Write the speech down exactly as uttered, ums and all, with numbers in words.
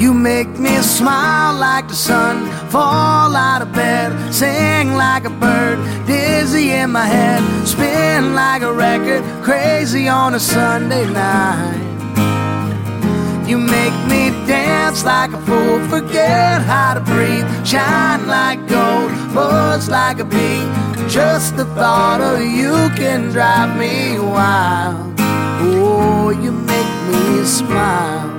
You make me smile like the sun, fall out of bed, sing like a bird, dizzy in my head, spin like a record, crazy on a Sunday night. You make me dance like a fool, forget how to breathe, shine like gold, buzz like a bee. Just the thought of you can drive me wild. Oh, you make me smile.